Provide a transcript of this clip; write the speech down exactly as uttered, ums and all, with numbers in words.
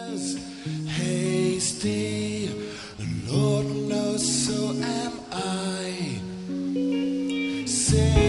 was hasty, Lord knows so am I. Say